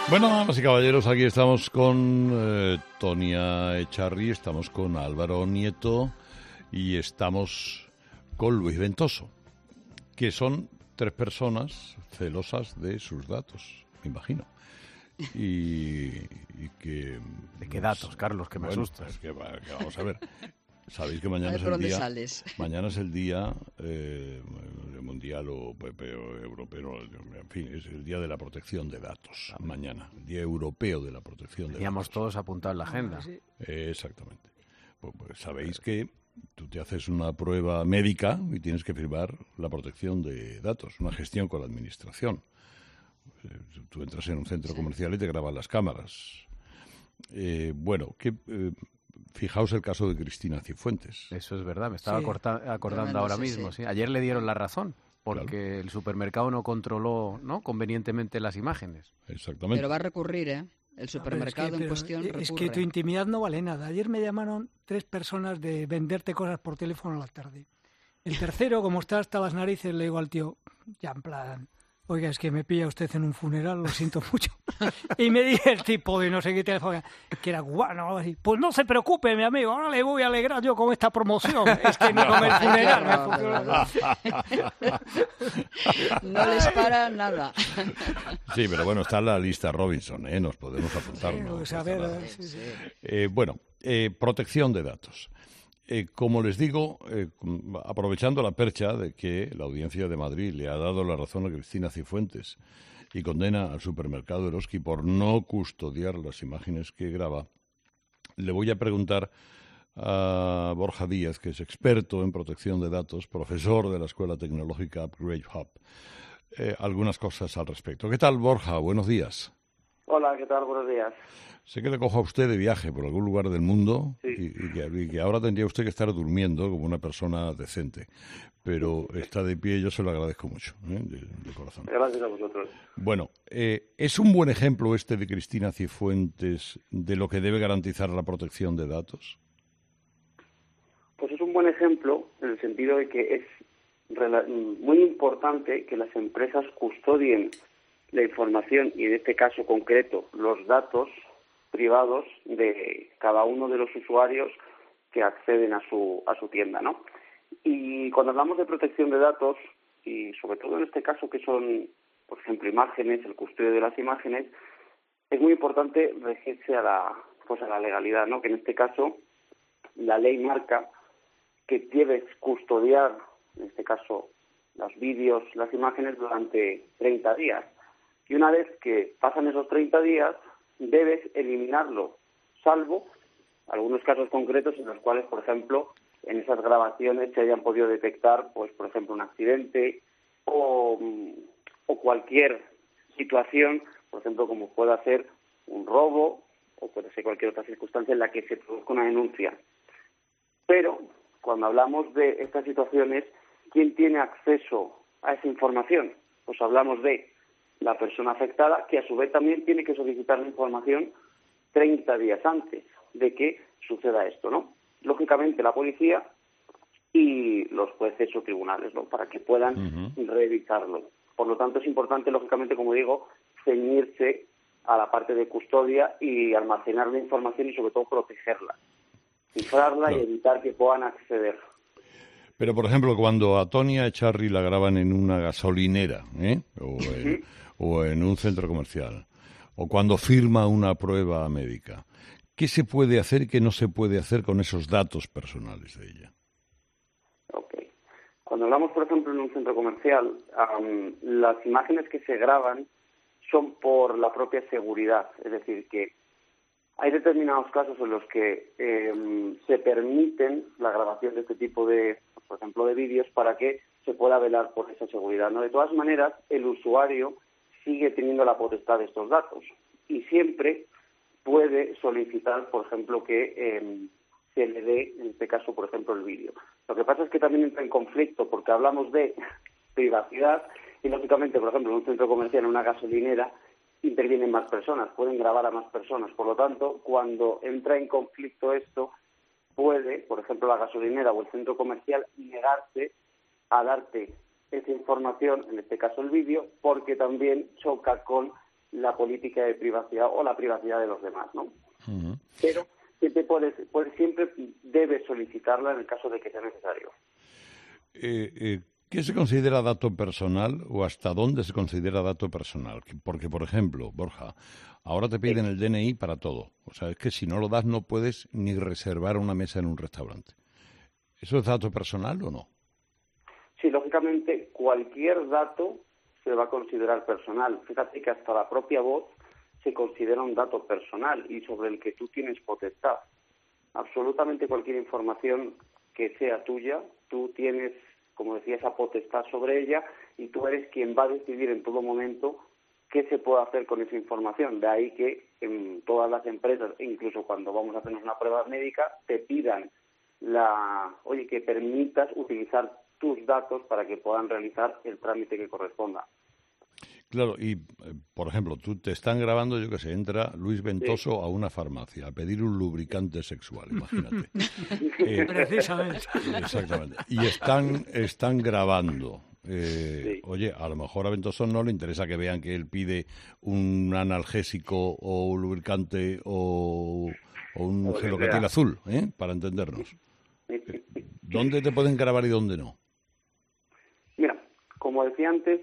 Bueno, damas y caballeros, aquí estamos con Tonia Echarri, estamos con Álvaro Nieto y estamos con Luis Ventoso, que son tres personas celosas de sus datos, me imagino. Y que... ¿De qué datos, Carlos? Que me asustas. Es que vamos a ver. Sabéis que mañana mañana es el día mundial o europeo, en fin, es el día de la protección de datos. Mañana, el día europeo de la protección de datos. Teníamos todos apuntado en la agenda. Exactamente. Pues sabéis que tú te haces una prueba médica y tienes que firmar la protección de datos, una gestión con la administración. Tú entras en un centro comercial y te graban las cámaras. Fijaos el caso de Cristina Cifuentes. Eso es verdad, me estaba acordando ahora mismo. Sí. Ayer le dieron la razón, porque el supermercado no controló convenientemente las imágenes. Exactamente. Pero va a recurrir, el supermercado en cuestión recurre. Es que tu intimidad no vale nada. Ayer me llamaron 3 personas de venderte cosas por teléfono a la tarde. El tercero, como está hasta las narices, le digo al tío, ya en plan... Oiga, es que me pilla usted en un funeral, lo siento mucho. Y me dice el tipo de no sé qué teléfono, que era cubano o algo así. Pues no se preocupe, mi amigo, ahora le voy a alegrar yo con esta promoción. Es que ni con el funeral no les para nada. Sí, pero bueno, está la lista Robinson, nos podemos apuntar. Protección de datos. Como les digo, aprovechando la percha de que la Audiencia de Madrid le ha dado la razón a Cristina Cifuentes y condena al supermercado Eroski por no custodiar las imágenes que graba, le voy a preguntar a Borja Díaz, que es experto en protección de datos, profesor de la Escuela Tecnológica Upgrade Hub, algunas cosas al respecto. ¿Qué tal, Borja? Buenos días. Hola, ¿qué tal? Buenos días. Sé que le cojo a usted de viaje por algún lugar del mundo sí. y que ahora tendría usted que estar durmiendo como una persona decente, pero está de pie, yo se lo agradezco mucho, de corazón. Gracias a vosotros. Bueno, ¿es un buen ejemplo este de Cristina Cifuentes de lo que debe garantizar la protección de datos? Pues es un buen ejemplo en el sentido de que es muy importante que las empresas custodien la información y en este caso concreto los datos privados de cada uno de los usuarios que acceden a su tienda, ¿no? Y cuando hablamos de protección de datos, y sobre todo en este caso que son, por ejemplo, imágenes, el custodio de las imágenes, es muy importante regirse a la legalidad, ¿no? Que en este caso la ley marca que debes custodiar, en este caso, los vídeos, las imágenes durante 30 días. Y una vez que pasan esos 30 días, debes eliminarlo, salvo algunos casos concretos en los cuales, por ejemplo, en esas grabaciones se hayan podido detectar, pues, por ejemplo, un accidente o cualquier situación, por ejemplo, como pueda ser un robo o puede ser cualquier otra circunstancia en la que se produzca una denuncia. Pero, cuando hablamos de estas situaciones, ¿quién tiene acceso a esa información? Pues hablamos de la persona afectada, que a su vez también tiene que solicitar la información 30 días antes de que suceda esto, ¿no? Lógicamente la policía y los jueces o tribunales, ¿no? Para que puedan revisarlo. Por lo tanto, es importante, lógicamente, como digo, ceñirse a la parte de custodia y almacenar la información y, sobre todo, protegerla, cifrarla y evitar que puedan acceder. Pero, por ejemplo, cuando a Tonia Echarri la graban en una gasolinera, o en un centro comercial, o cuando firma una prueba médica, ¿qué se puede hacer y qué no se puede hacer con esos datos personales de ella? Okay. Cuando hablamos, por ejemplo, en un centro comercial, las imágenes que se graban son por la propia seguridad, es decir, que hay determinados casos en los que se permiten la grabación de este tipo de, por ejemplo, de vídeos para que se pueda velar por esa seguridad, ¿no? De todas maneras, el usuario sigue teniendo la potestad de estos datos y siempre puede solicitar, por ejemplo, que se le dé, en este caso, por ejemplo, el vídeo. Lo que pasa es que también entra en conflicto porque hablamos de privacidad y, lógicamente, por ejemplo, en un centro comercial, en una gasolinera, intervienen más personas, pueden grabar a más personas. Por lo tanto, cuando entra en conflicto esto, puede, por ejemplo, la gasolinera o el centro comercial negarse a darte esa información, en este caso el vídeo, porque también choca con la política de privacidad o la privacidad de los demás, ¿no? Uh-huh. Pero siempre debes solicitarla en el caso de que sea necesario. ¿Qué se considera dato personal o hasta dónde se considera dato personal? Porque, por ejemplo, Borja, ahora te piden el DNI para todo. O sea, es que si no lo das no puedes ni reservar una mesa en un restaurante. ¿Eso es dato personal o no? Sí, lógicamente, cualquier dato se va a considerar personal. Fíjate que hasta la propia voz se considera un dato personal y sobre el que tú tienes potestad. Absolutamente cualquier información que sea tuya, tú tienes, como decía, esa potestad sobre ella y tú eres quien va a decidir en todo momento qué se puede hacer con esa información. De ahí que en todas las empresas, incluso cuando vamos a hacernos una prueba médica, te pidan que permitas utilizar tus datos para que puedan realizar el trámite que corresponda. Claro, y por ejemplo, tú te están grabando, yo qué sé, entra Luis Ventoso a una farmacia a pedir un lubricante sexual, imagínate. Precisamente. Exactamente. Y están grabando. Oye, a lo mejor a Ventoso no le interesa que vean que él pide un analgésico o un lubricante o un gelocatil azul, para entendernos. ¿Dónde te pueden grabar y dónde no? Mira, como decía antes,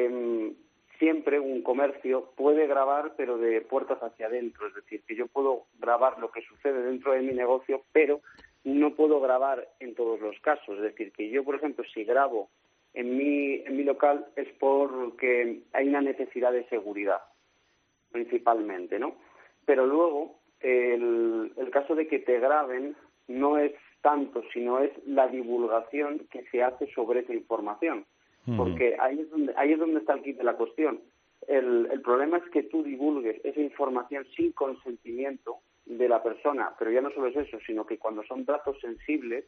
siempre un comercio puede grabar, pero de puertas hacia adentro. Es decir, que yo puedo grabar lo que sucede dentro de mi negocio, pero no puedo grabar en todos los casos. Es decir, que yo, por ejemplo, si grabo en mi local es porque hay una necesidad de seguridad, principalmente, ¿no? Pero luego, el caso de que te graben no es tanto, sino es la divulgación que se hace sobre esa información. Porque ahí es donde está el quid de la cuestión. El problema es que tú divulgues esa información sin consentimiento de la persona, pero ya no solo es eso, sino que cuando son datos sensibles,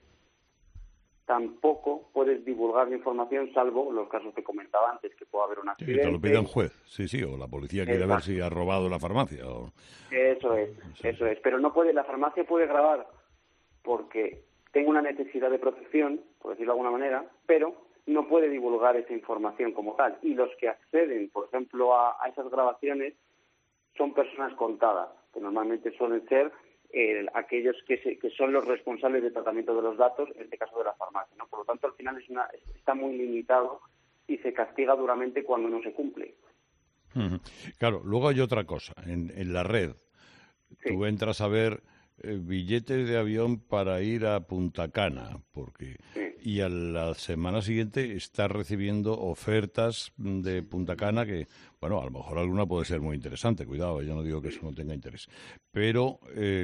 tampoco puedes divulgar la información, salvo los casos que comentaba antes, que puede haber un accidente. Que te lo pida un juez, sí, o la policía quiere ver si ha robado la farmacia. Eso es. Pero no puede, la farmacia puede grabar porque tengo una necesidad de protección, por decirlo de alguna manera, pero no puede divulgar esa información como tal. Y los que acceden, por ejemplo, a esas grabaciones son personas contadas, que normalmente suelen ser aquellos que son los responsables de tratamiento de los datos, en este caso de la farmacia, ¿no? Por lo tanto, al final está muy limitado y se castiga duramente cuando no se cumple. Claro, luego hay otra cosa. En la red, tú entras a ver billetes de avión para ir a Punta Cana, y a la semana siguiente estás recibiendo ofertas de Punta Cana que, bueno, a lo mejor alguna puede ser muy interesante, cuidado, yo no digo que eso no tenga interés, pero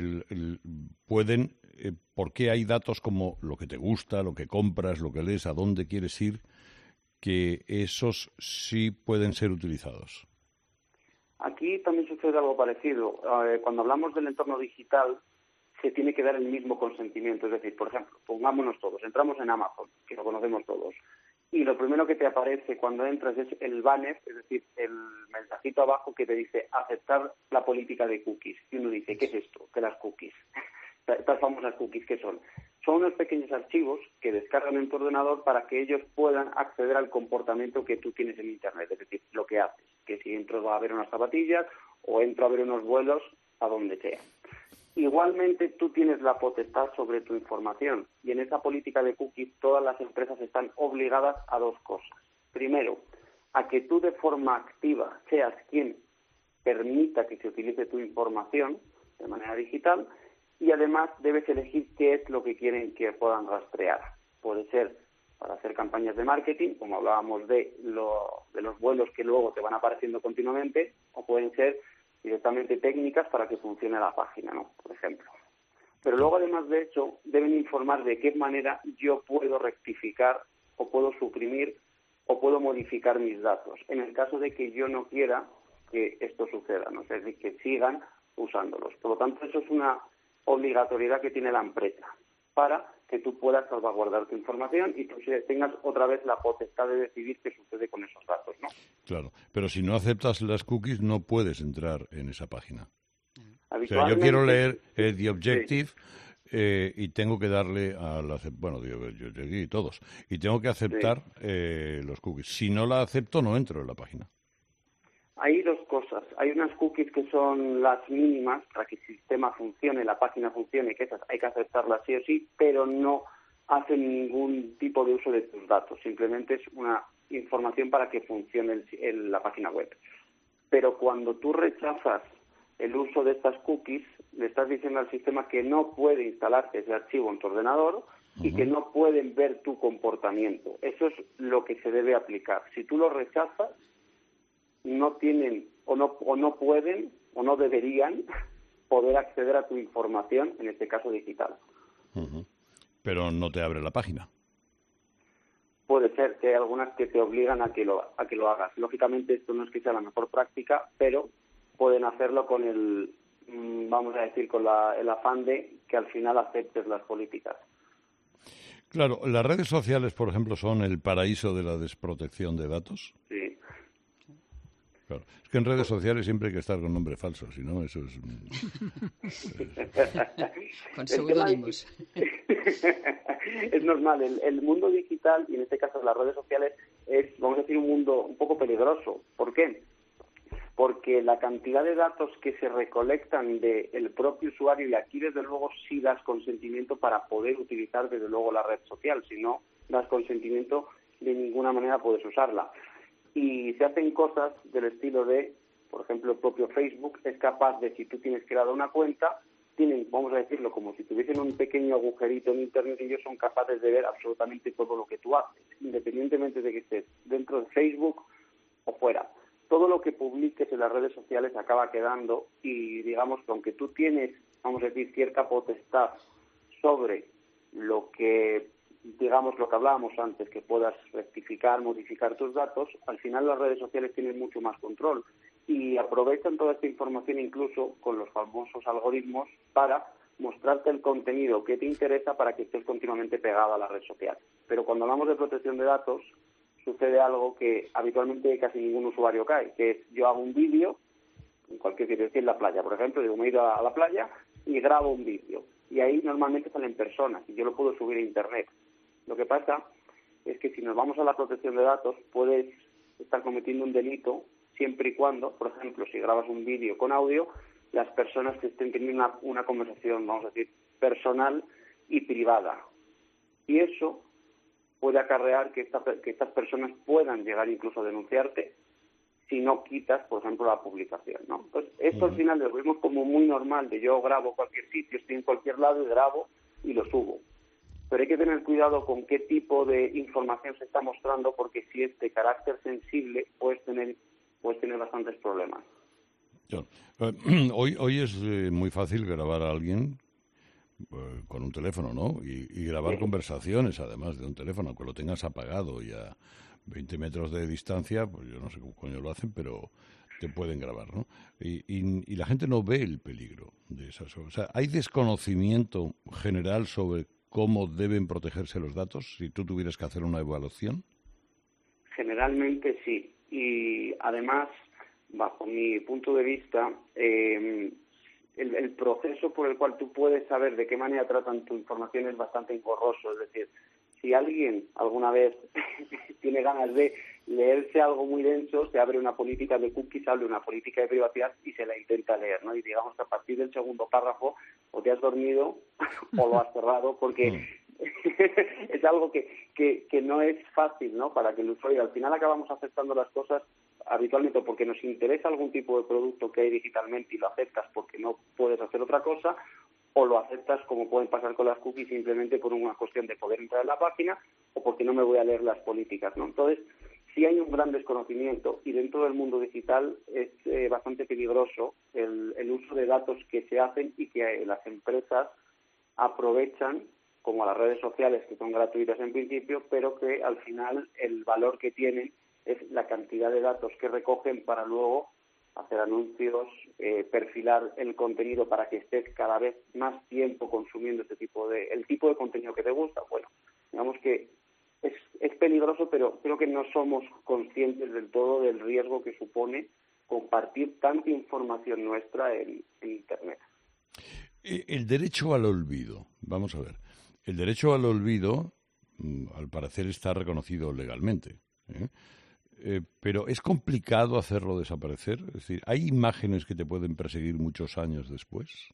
pueden, porque hay datos como lo que te gusta, lo que compras, lo que lees, a dónde quieres ir, que esos sí pueden ser utilizados. Aquí también sucede algo parecido. Cuando hablamos del entorno digital, se tiene que dar el mismo consentimiento. Es decir, por ejemplo, pongámonos todos, entramos en Amazon, que lo conocemos todos, y lo primero que te aparece cuando entras es el banner, es decir, el mensajito abajo que te dice aceptar la política de cookies. Y uno dice, ¿qué es esto? ¿Qué las cookies? Estas famosas cookies, ¿qué son? Son unos pequeños archivos que descargan en tu ordenador para que ellos puedan acceder al comportamiento que tú tienes en Internet, es decir, lo que haces, que si entro a ver unas zapatillas o entro a ver unos vuelos a donde sea. Igualmente, tú tienes la potestad sobre tu información y en esa política de cookies todas las empresas están obligadas a dos cosas. Primero, a que tú de forma activa seas quien permita que se utilice tu información de manera digital y además debes elegir qué es lo que quieren que puedan rastrear. Puede ser para hacer campañas de marketing, como hablábamos de los vuelos que luego te van apareciendo continuamente, o pueden ser directamente técnicas para que funcione la página, ¿no? Por ejemplo. Pero luego, además de hecho, deben informar de qué manera yo puedo rectificar o puedo suprimir o puedo modificar mis datos, en el caso de que yo no quiera que esto suceda, ¿no? Es decir, que sigan usándolos. Por lo tanto, eso es una obligatoriedad que tiene la empresa para que tú puedas salvaguardar tu información y tú tengas otra vez la potestad de decidir qué sucede con esos datos, ¿no? Claro, pero si no aceptas las cookies no puedes entrar en esa página. O sea, yo quiero leer The Objective y tengo que darle a la... Bueno, yo llegué todos. Y tengo que aceptar los cookies. Si no la acepto, no entro en la página. Hay dos cosas. Hay unas cookies que son las mínimas para que el sistema funcione, la página funcione, que esas hay que aceptarlas sí o sí, pero no hacen ningún tipo de uso de tus datos. Simplemente es una información para que funcione la página web. Pero cuando tú rechazas el uso de estas cookies, le estás diciendo al sistema que no puede instalarte ese archivo en tu ordenador y que no pueden ver tu comportamiento. Eso es lo que se debe aplicar. Si tú lo rechazas, no tienen o no pueden o no deberían poder acceder a tu información, en este caso digital. Pero no te abre la página. Puede ser que hay algunas que te obligan a que lo hagas. Lógicamente esto no es que sea la mejor práctica, pero pueden hacerlo con vamos a decir, con el afán de que al final aceptes las políticas. Claro, las redes sociales, por ejemplo, son el paraíso de la desprotección de datos. Sí. Claro. Es que en redes sociales siempre hay que estar con nombre falso, si no, eso es... Con seudónimos. Es normal, el mundo digital, y en este caso las redes sociales, es, vamos a decir, un mundo un poco peligroso. ¿Por qué? Porque la cantidad de datos que se recolectan del propio usuario, y aquí desde luego sí das consentimiento para poder utilizar desde luego la red social, si no das consentimiento de ninguna manera puedes usarla. Y se hacen cosas del estilo de, por ejemplo, el propio Facebook es capaz de, si tú tienes creada una cuenta, tienen, vamos a decirlo, como si tuviesen un pequeño agujerito en Internet, y ellos son capaces de ver absolutamente todo lo que tú haces, independientemente de que estés dentro de Facebook o fuera. Todo lo que publiques en las redes sociales acaba quedando, y digamos que aunque tú tienes, vamos a decir, cierta potestad sobre lo que hablábamos antes, que puedas rectificar, modificar tus datos, al final las redes sociales tienen mucho más control y aprovechan toda esta información incluso con los famosos algoritmos para mostrarte el contenido que te interesa para que estés continuamente pegado a la red social. Pero cuando hablamos de protección de datos, sucede algo que habitualmente casi ningún usuario cae, que es yo hago un vídeo, en cualquier sitio, en la playa, por ejemplo, digo, me he ido a la playa y grabo un vídeo. Y ahí normalmente salen personas y yo lo puedo subir a Internet. Lo que pasa es que si nos vamos a la protección de datos, puedes estar cometiendo un delito siempre y cuando, por ejemplo, si grabas un vídeo con audio, las personas que estén teniendo una conversación, vamos a decir, personal y privada. Y eso puede acarrear que estas personas puedan llegar incluso a denunciarte si no quitas, por ejemplo, la publicación, ¿no? Entonces, esto al final lo vemos como muy normal, de yo grabo cualquier sitio, estoy en cualquier lado y grabo y lo subo. Pero hay que tener cuidado con qué tipo de información se está mostrando, porque si es de carácter sensible, puedes tener bastantes problemas. Hoy es muy fácil grabar a alguien con un teléfono, ¿no? Y grabar conversaciones, además de un teléfono, aunque lo tengas apagado y a 20 metros de distancia, pues yo no sé cómo coño lo hacen, pero te pueden grabar, ¿no? Y la gente no ve el peligro de esas. O sea, ¿hay desconocimiento general sobre cómo deben protegerse los datos si tú tuvieras que hacer una evaluación? Generalmente sí. Y además, bajo mi punto de vista, el proceso por el cual tú puedes saber de qué manera tratan tu información es bastante engorroso. Es decir, si alguien alguna vez tiene ganas de leerse algo muy denso, se abre una política de cookies, abre una política de privacidad y se la intenta leer, ¿no? Y digamos que a partir del segundo párrafo o te has dormido o lo has cerrado, porque es algo que no es fácil, ¿no? Para que el usuario, al final acabamos aceptando las cosas habitualmente porque nos interesa algún tipo de producto que hay digitalmente y lo aceptas porque no puedes hacer otra cosa, o lo aceptas, como pueden pasar con las cookies, simplemente por una cuestión de poder entrar en la página o porque no me voy a leer las políticas, ¿no? Entonces, sí hay un gran desconocimiento y dentro del mundo digital es bastante peligroso el uso de datos que se hacen y que las empresas aprovechan, como las redes sociales, que son gratuitas en principio, pero que al final el valor que tienen es la cantidad de datos que recogen para luego hacer anuncios, perfilar el contenido para que estés cada vez más tiempo consumiendo el tipo de contenido que te gusta. Bueno, digamos que es peligroso, pero creo que no somos conscientes del todo del riesgo que supone compartir tanta información nuestra en Internet. El derecho al olvido, vamos a ver. El derecho al olvido, al parecer, está reconocido legalmente, ¿eh? pero es complicado hacerlo desaparecer. Es decir, ¿hay imágenes que te pueden perseguir muchos años después?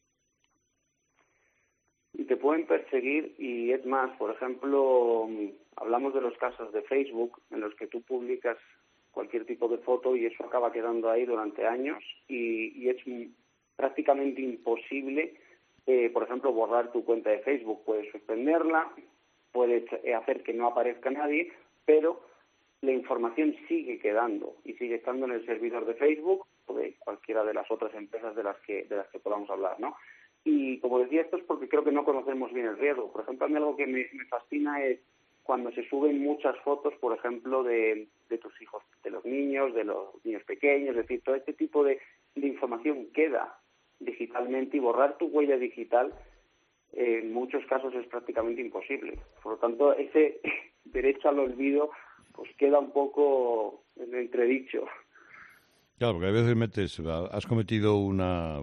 Y te pueden perseguir, y es más, por ejemplo, hablamos de los casos de Facebook en los que tú publicas cualquier tipo de foto y eso acaba quedando ahí durante años y es prácticamente imposible, por ejemplo, borrar tu cuenta de Facebook. Puedes suspenderla, puedes hacer que no aparezca nadie, pero la información sigue quedando y sigue estando en el servidor de Facebook o de cualquiera de las otras empresas de las que podamos hablar, ¿no? Y como decía, esto es porque creo que no conocemos bien el riesgo. Por ejemplo, a mí algo que me fascina es cuando se suben muchas fotos, por ejemplo, de tus hijos, de los niños pequeños, es decir, todo este tipo de información queda digitalmente y borrar tu huella digital en muchos casos es prácticamente imposible. Por lo tanto, ese derecho al olvido pues queda un poco en entredicho. Claro, porque a veces has cometido un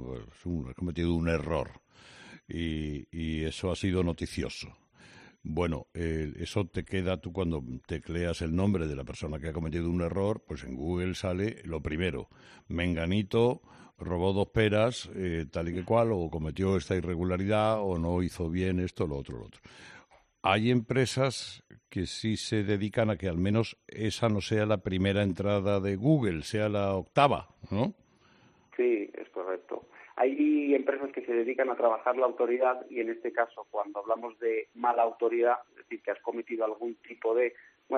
error y eso ha sido noticioso. Bueno, eso te queda tú cuando tecleas el nombre de la persona que ha cometido un error, pues en Google sale lo primero, menganito robó 2 peras, tal y que cual, o cometió esta irregularidad, o no hizo bien esto, lo otro. Hay empresas que sí se dedican a que al menos esa no sea la primera entrada de Google, sea la 8ª, ¿no? Sí, es correcto. Hay empresas que se dedican a trabajar la autoridad y en este caso, cuando hablamos de mala autoridad, es decir, que has cometido algún tipo de,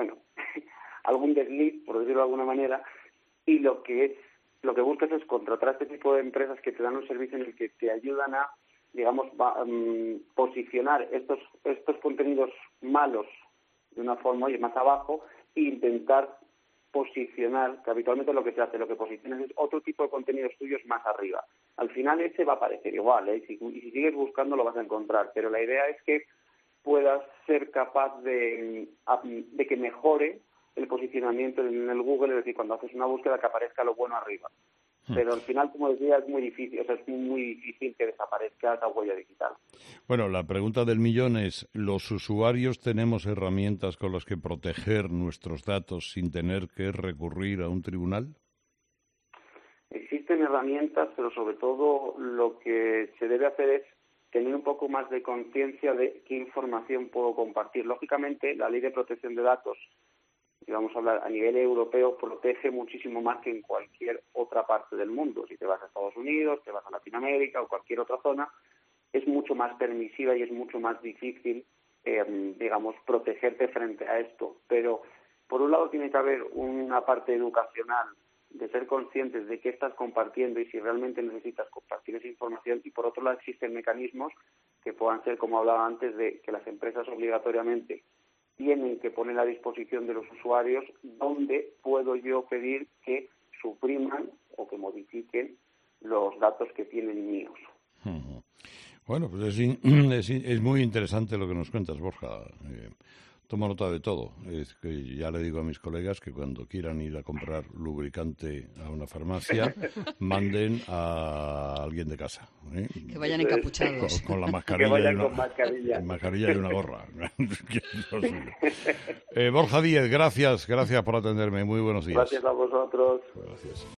algún desliz, por decirlo de alguna manera, y lo que buscas es contratar a este tipo de empresas que te dan un servicio en el que te ayudan a, digamos, posicionar estos contenidos malos de una forma más abajo e intentar posicionar, que habitualmente lo que se hace, lo que posicionas es otro tipo de contenidos tuyos más arriba. Al final ese va a parecer igual, y si sigues buscando lo vas a encontrar, pero la idea es que puedas ser capaz de que mejore el posicionamiento en el Google, es decir, cuando haces una búsqueda que aparezca lo bueno arriba. Pero al final, como decía, es muy difícil, es muy difícil que desaparezca esa huella digital. Bueno, la pregunta del millón es, ¿los usuarios tenemos herramientas con las que proteger nuestros datos sin tener que recurrir a un tribunal? Existen herramientas, pero sobre todo lo que se debe hacer es tener un poco más de conciencia de qué información puedo compartir. Lógicamente, la Ley de Protección de Datos, y vamos a hablar a nivel europeo, protege muchísimo más que en cualquier otra parte del mundo. Si te vas a Estados Unidos, te vas a Latinoamérica o cualquier otra zona, es mucho más permisiva y es mucho más difícil, protegerte frente a esto. Pero, por un lado, tiene que haber una parte educacional de ser conscientes de qué estás compartiendo y si realmente necesitas compartir esa información. Y, por otro lado, existen mecanismos que puedan ser, como hablaba antes, de que las empresas obligatoriamente tienen que poner a disposición de los usuarios donde puedo yo pedir que supriman o que modifiquen los datos que tienen míos. Bueno, pues es muy interesante lo que nos cuentas, Borja. Toma nota de todo. Es que ya le digo a mis colegas que cuando quieran ir a comprar lubricante a una farmacia, manden a alguien de casa. Que vayan encapuchados. Con la mascarilla. Que vayan con mascarilla. Mascarilla y una gorra. Borja Díez, gracias por atenderme. Muy buenos días. Gracias a vosotros. Gracias.